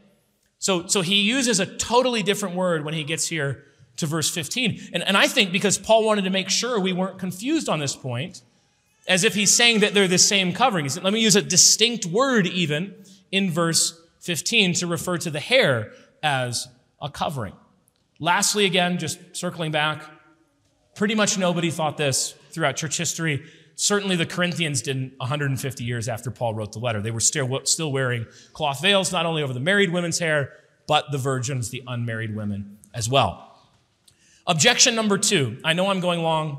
So he uses a totally different word when he gets here to verse 15. And I think because Paul wanted to make sure we weren't confused on this point, as if he's saying that they're the same covering. He said, let me use a distinct word even in verse 15 to refer to the hair as a covering. Lastly, again, just circling back, pretty much nobody thought this throughout church history. Certainly the Corinthians didn't 150 years after Paul wrote the letter. They were still wearing cloth veils, not only over the married women's hair, but the virgins, the unmarried women as well. Objection number 2. I know I'm going long.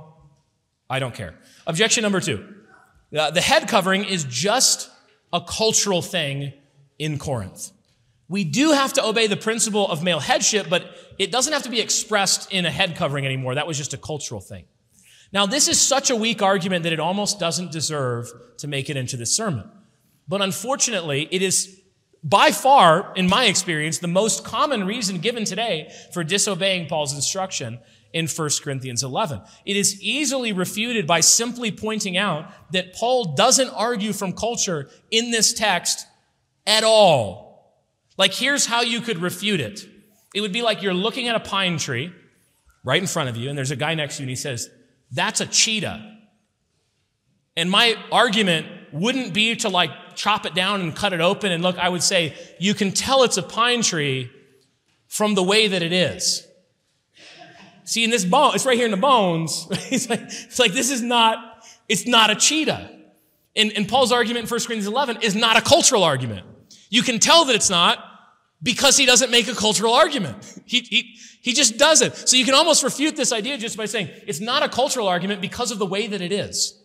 I don't care. Objection number 2. The head covering is just a cultural thing in Corinth. We do have to obey the principle of male headship, but it doesn't have to be expressed in a head covering anymore. That was just a cultural thing. Now, this is such a weak argument that it almost doesn't deserve to make it into this sermon. But unfortunately, it is by far, in my experience, the most common reason given today for disobeying Paul's instruction in 1 Corinthians 11. It is easily refuted by simply pointing out that Paul doesn't argue from culture in this text at all. Like, here's how you could refute it. It would be like you're looking at a pine tree right in front of you, and there's a guy next to you, and he says, that's a cheetah. And my argument wouldn't be to chop it down and cut it open and look. I would say, you can tell it's a pine tree from the way that it is. See, in this bone, it's right here in the bones. It's like this is not, it's not a cheetah. And Paul's argument in 1 Corinthians 11 is not a cultural argument. You can tell that it's not because he doesn't make a cultural argument. He just doesn't. So you can almost refute this idea just by saying it's not a cultural argument because of the way that it is.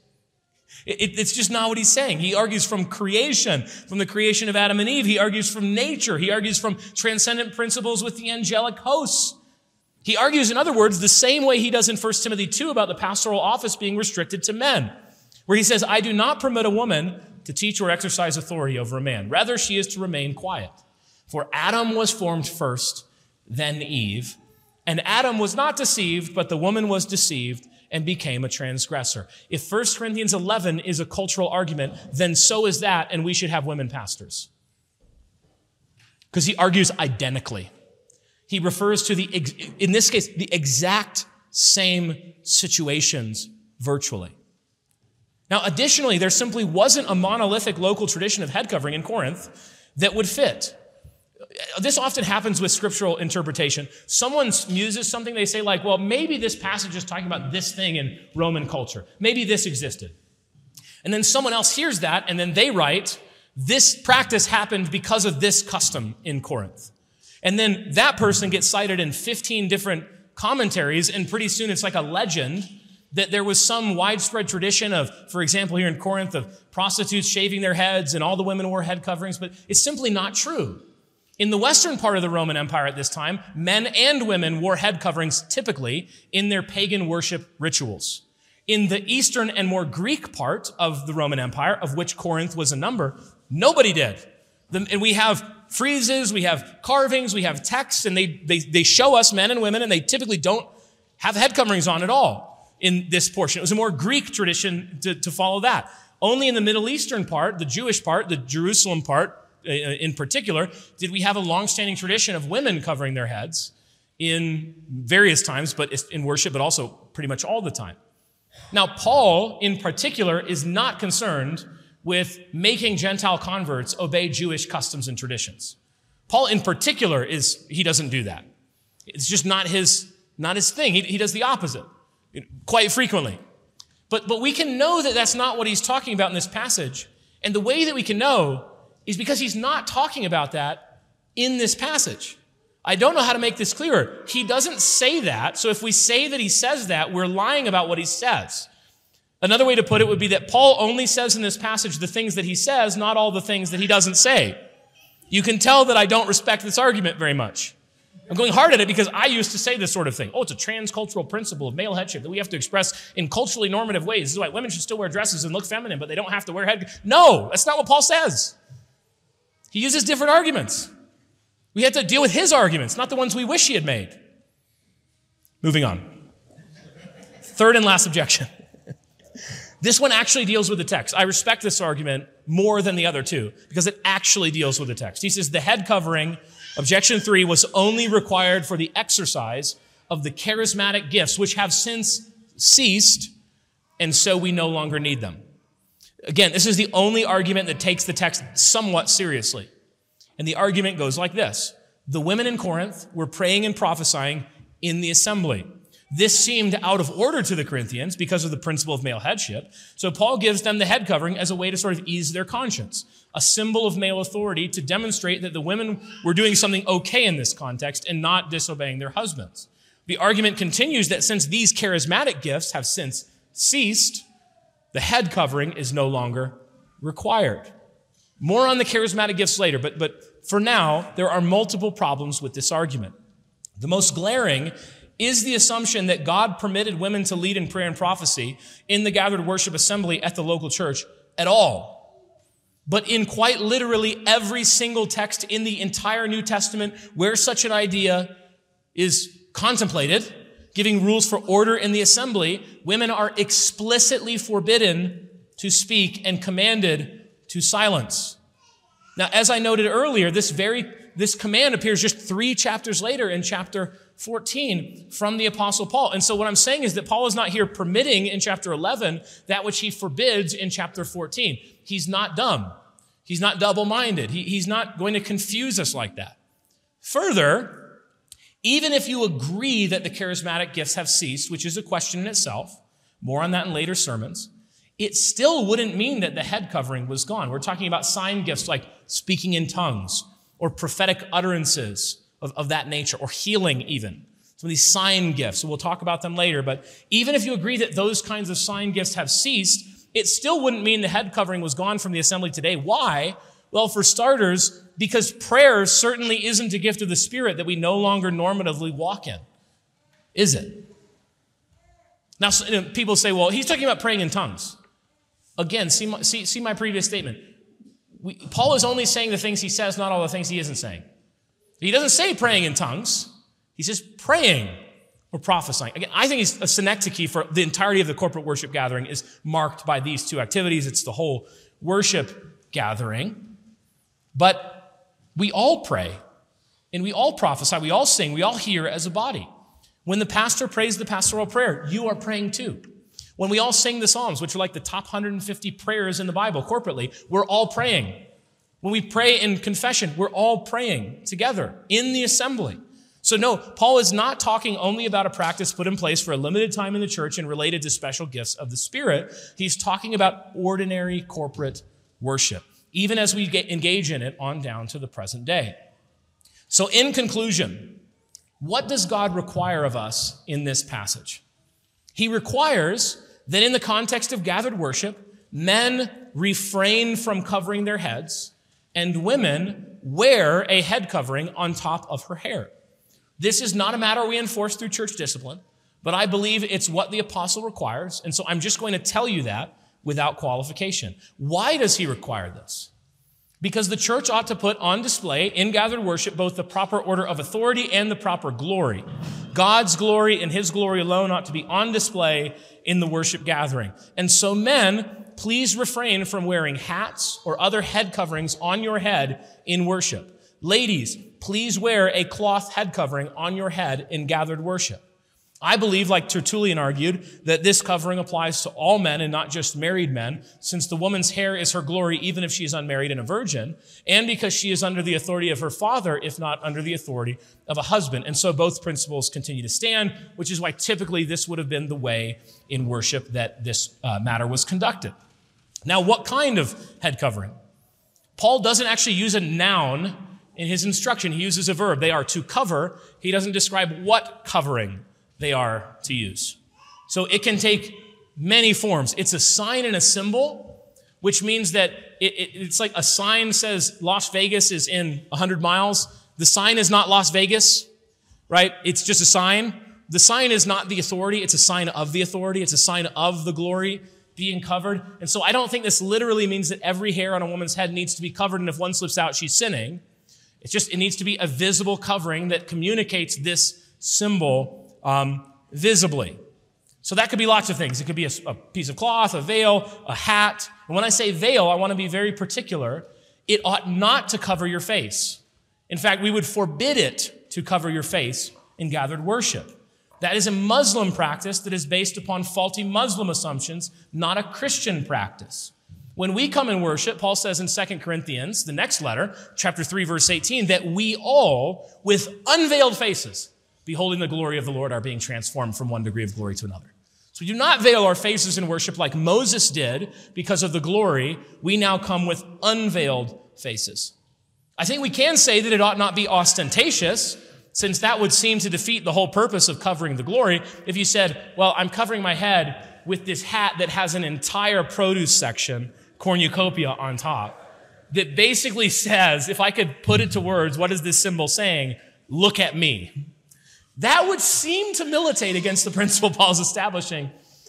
It's just not what he's saying. He argues from creation, from the creation of Adam and Eve. He argues from nature. He argues from transcendent principles with the angelic hosts. He argues, in other words, the same way he does in 1 Timothy 2 about the pastoral office being restricted to men, where he says, I do not permit a woman to teach or exercise authority over a man. Rather, she is to remain quiet. For Adam was formed first, then Eve. And Adam was not deceived, but the woman was deceived and became a transgressor. If 1 Corinthians 11 is a cultural argument, then so is that, and we should have women pastors. Because he argues identically. He refers to in this case, the exact same situations virtually. Now, additionally, there simply wasn't a monolithic local tradition of head covering in Corinth that would fit. This often happens with scriptural interpretation. Someone muses something, they say like, well, maybe this passage is talking about this thing in Roman culture. Maybe this existed. And then someone else hears that, and then they write, this practice happened because of this custom in Corinth. And then that person gets cited in 15 different commentaries, and pretty soon it's like a legend that there was some widespread tradition of, for example, here in Corinth, of prostitutes shaving their heads and all the women wore head coverings, but it's simply not true. In the western part of the Roman Empire at this time, men and women wore head coverings typically in their pagan worship rituals. In the eastern and more Greek part of the Roman Empire, of which Corinth was a number, nobody did. And we have friezes, we have carvings, we have texts, and they show us men and women, and they typically don't have head coverings on at all in this portion. It was a more Greek tradition to follow that. Only in the Middle Eastern part, the Jewish part, the Jerusalem part in particular, did we have a long-standing tradition of women covering their heads in various times, but in worship, but also pretty much all the time. Now, Paul, in particular, is not concerned with making Gentile converts obey Jewish customs and traditions. Paul, in particular, he doesn't do that. It's just not his thing. He does the opposite quite frequently. But we can know that that's not what he's talking about in this passage. And the way that we can know is because he's not talking about that in this passage. I don't know how to make this clearer. He doesn't say that. So if we say that he says that, we're lying about what he says. Another way to put it would be that Paul only says in this passage the things that he says, not all the things that he doesn't say. You can tell that I don't respect this argument very much. I'm going hard at it because I used to say this sort of thing. Oh, it's a transcultural principle of male headship that we have to express in culturally normative ways. This is why women should still wear dresses and look feminine, but they don't have to wear head. No, that's not what Paul says. He uses different arguments. We have to deal with his arguments, not the ones we wish he had made. Moving on. Third and last objection. This one actually deals with the text. I respect this argument more than the other two because it actually deals with the text. He says the head covering, objection 3, was only required for the exercise of the charismatic gifts, which have since ceased, and so we no longer need them. Again, this is the only argument that takes the text somewhat seriously. And the argument goes like this. The women in Corinth were praying and prophesying in the assembly. This seemed out of order to the Corinthians because of the principle of male headship. So Paul gives them the head covering as a way to sort of ease their conscience, a symbol of male authority to demonstrate that the women were doing something okay in this context and not disobeying their husbands. The argument continues that since these charismatic gifts have since ceased, the head covering is no longer required. More on the charismatic gifts later, but for now, there are multiple problems with this argument. The most glaring is the assumption that God permitted women to lead in prayer and prophecy in the gathered worship assembly at the local church at all. But in quite literally every single text in the entire New Testament where such an idea is contemplated, giving rules for order in the assembly, women are explicitly forbidden to speak and commanded to silence. Now, as I noted earlier, this command appears just 3 chapters later in chapter 14 from the Apostle Paul. And so what I'm saying is that Paul is not here permitting in chapter 11 that which he forbids in chapter 14. He's not dumb. He's not double-minded. He's not going to confuse us like that. Further, even if you agree that the charismatic gifts have ceased, which is a question in itself, more on that in later sermons, it still wouldn't mean that the head covering was gone. We're talking about sign gifts like speaking in tongues or prophetic utterances of that nature, or healing even. Some of these sign gifts, we'll talk about them later, but even if you agree that those kinds of sign gifts have ceased, it still wouldn't mean the head covering was gone from the assembly today. Why? Well, for starters, because prayer certainly isn't a gift of the Spirit that we no longer normatively walk in, is it? Now, people say, well, he's talking about praying in tongues. Again, see my previous statement. Paul is only saying the things he says, not all the things he isn't saying. He doesn't say praying in tongues. He says praying or prophesying. Again, I think a synecdoche for the entirety of the corporate worship gathering is marked by these two activities. It's the whole worship gathering. But we all pray, and we all prophesy, we all sing, we all hear as a body. When the pastor prays the pastoral prayer, you are praying too. When we all sing the Psalms, which are like the top 150 prayers in the Bible corporately, we're all praying. When we pray in confession, we're all praying together in the assembly. So no, Paul is not talking only about a practice put in place for a limited time in the church and related to special gifts of the Spirit. He's talking about ordinary corporate worship, even as we engage in it on down to the present day. So in conclusion, what does God require of us in this passage? He requires that in the context of gathered worship, men refrain from covering their heads and women wear a head covering on top of her hair. This is not a matter we enforce through church discipline, but I believe it's what the apostle requires. And so I'm just going to tell you that without qualification. Why does he require this? Because the church ought to put on display in gathered worship both the proper order of authority and the proper glory. God's glory and his glory alone ought to be on display in the worship gathering. And so men, please refrain from wearing hats or other head coverings on your head in worship. Ladies, please wear a cloth head covering on your head in gathered worship. I believe, like Tertullian argued, that this covering applies to all men and not just married men, since the woman's hair is her glory even if she is unmarried and a virgin, and because she is under the authority of her father, if not under the authority of a husband. And so both principles continue to stand, which is why typically this would have been the way in worship that this matter was conducted. Now, what kind of head covering? Paul doesn't actually use a noun in his instruction. He uses a verb. They are to cover. He doesn't describe what covering they are to use. So it can take many forms. It's a sign and a symbol, which means that it's like a sign says Las Vegas is in 100 miles. The sign is not Las Vegas, right? It's just a sign. The sign is not the authority. It's a sign of the authority. It's a sign of the glory being covered. And so I don't think this literally means that every hair on a woman's head needs to be covered, and if one slips out, she's sinning. It needs to be a visible covering that communicates this symbol visibly. So that could be lots of things. It could be a piece of cloth, a veil, a hat. And when I say veil, I want to be very particular. It ought not to cover your face. In fact, we would forbid it to cover your face in gathered worship. That is a Muslim practice that is based upon faulty Muslim assumptions, not a Christian practice. When we come in worship, Paul says in 2 Corinthians, the next letter, chapter 3, verse 18, that we all, with unveiled faces, beholding the glory of the Lord, are being transformed from one degree of glory to another. So we do not veil our faces in worship like Moses did because of the glory. We now come with unveiled faces. I think we can say that it ought not be ostentatious, since that would seem to defeat the whole purpose of covering the glory. If you said, well, I'm covering my head with this hat that has an entire produce section, cornucopia on top, that basically says, if I could put it to words, what is this symbol saying? Look at me. That would seem to militate against the principle Paul's establishing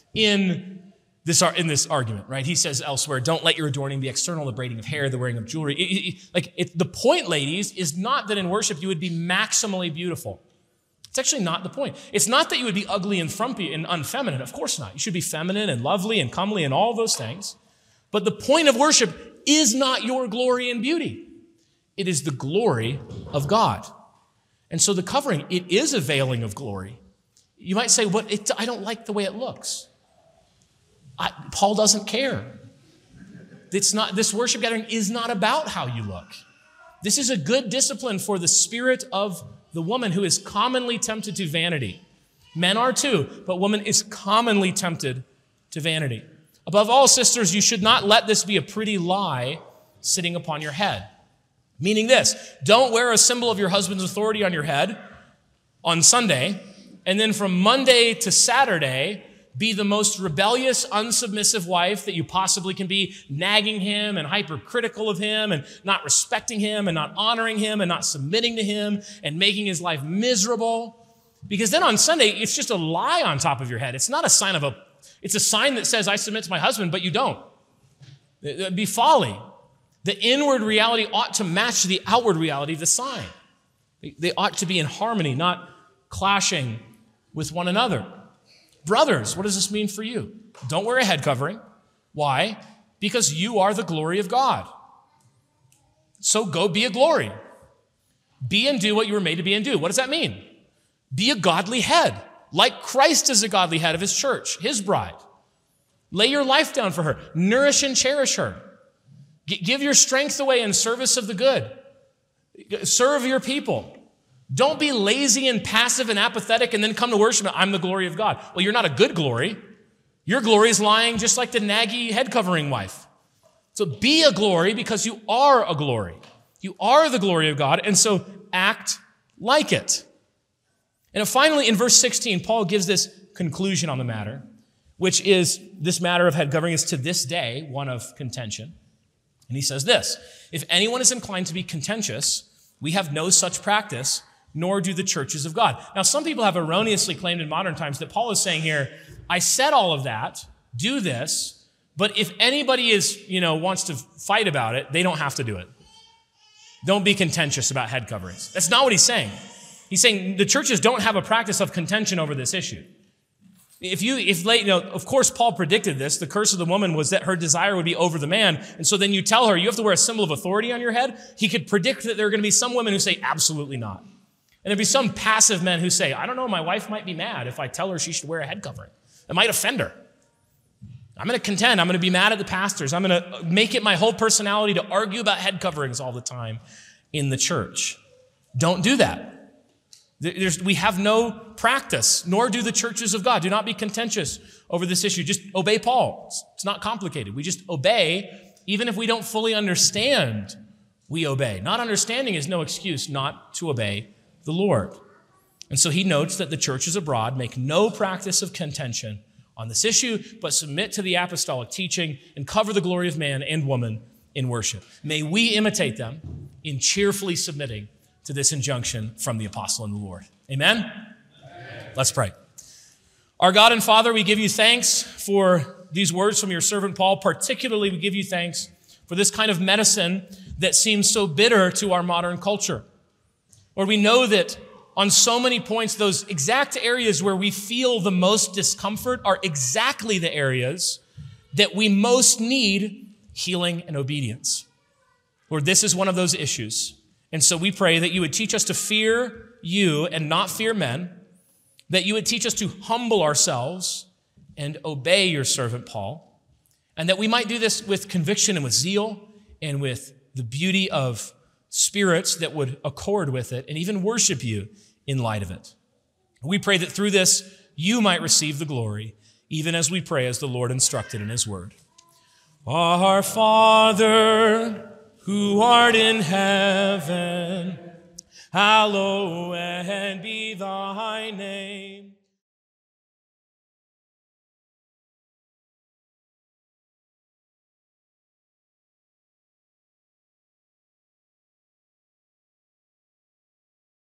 in this argument, right? He says elsewhere, don't let your adorning be external, the braiding of hair, the wearing of jewelry. The point, ladies, is not that in worship you would be maximally beautiful. It's actually not the point. It's not that you would be ugly and frumpy and unfeminine. Of course not. You should be feminine and lovely and comely and all those things. But the point of worship is not your glory and beauty. It is the glory of God. And so the covering, it is a veiling of glory. You might say, I don't like the way it looks. Paul doesn't care. This worship gathering is not about how you look. This is a good discipline for the spirit of the woman who is commonly tempted to vanity. Men are too, but woman is commonly tempted to vanity. Above all, sisters, you should not let this be a pretty lie sitting upon your head. Meaning this, don't wear a symbol of your husband's authority on your head on Sunday, and then from Monday to Saturday, be the most rebellious, unsubmissive wife that you possibly can be, nagging him and hypercritical of him and not respecting him and not honoring him and not submitting to him and making his life miserable. Because then on Sunday, it's just a lie on top of your head. It's not a sign it's a sign that says, I submit to my husband, but you don't. It'd be folly. The inward reality ought to match the outward reality of the sign. They ought to be in harmony, not clashing with one another. Brothers, what does this mean for you? Don't wear a head covering. Why? Because you are the glory of God. So go be a glory. Be and do what you were made to be and do. What does that mean? Be a godly head, like Christ is a godly head of his church, his bride. Lay your life down for her. Nourish and cherish her. Give your strength away in service of the good. Serve your people. Don't be lazy and passive and apathetic and then come to worship. I'm the glory of God. Well, you're not a good glory. Your glory is lying just like the naggy head covering wife. So be a glory because you are a glory. You are the glory of God, and so act like it. And finally, in verse 16, Paul gives this conclusion on the matter, which is this matter of head covering is to this day one of contention. And he says this, if anyone is inclined to be contentious, we have no such practice, nor do the churches of God. Now, some people have erroneously claimed in modern times that Paul is saying here, I said all of that, do this, but if anybody wants to fight about it, they don't have to do it. Don't be contentious about head coverings. That's not what he's saying. He's saying the churches don't have a practice of contention over this issue. Of course, Paul predicted this. The curse of the woman was that her desire would be over the man. And so then you tell her, you have to wear a symbol of authority on your head. He could predict that there are going to be some women who say, absolutely not. And there'd be some passive men who say, I don't know, my wife might be mad if I tell her she should wear a head covering. It might offend her. I'm going to contend. I'm going to be mad at the pastors. I'm going to make it my whole personality to argue about head coverings all the time in the church. Don't do that. We have no practice, nor do the churches of God. Do not be contentious over this issue. Just obey Paul. It's not complicated. We just obey. Even if we don't fully understand, we obey. Not understanding is no excuse not to obey the Lord. And so he notes that the churches abroad make no practice of contention on this issue, but submit to the apostolic teaching and cover the glory of man and woman in worship. May we imitate them in cheerfully submitting to this injunction from the apostle and the Lord. Amen? Amen. Let's pray. Our God and Father, we give you thanks for these words from your servant Paul. Particularly, we give you thanks for this kind of medicine that seems so bitter to our modern culture. Lord, we know that on so many points, those exact areas where we feel the most discomfort are exactly the areas that we most need healing and obedience. Lord, this is one of those issues. And so we pray that you would teach us to fear you and not fear men, that you would teach us to humble ourselves and obey your servant Paul, and that we might do this with conviction and with zeal and with the beauty of spirits that would accord with it and even worship you in light of it. We pray that through this, you might receive the glory, even as we pray as the Lord instructed in his word. Our Father, who art in heaven, hallowed be thy name.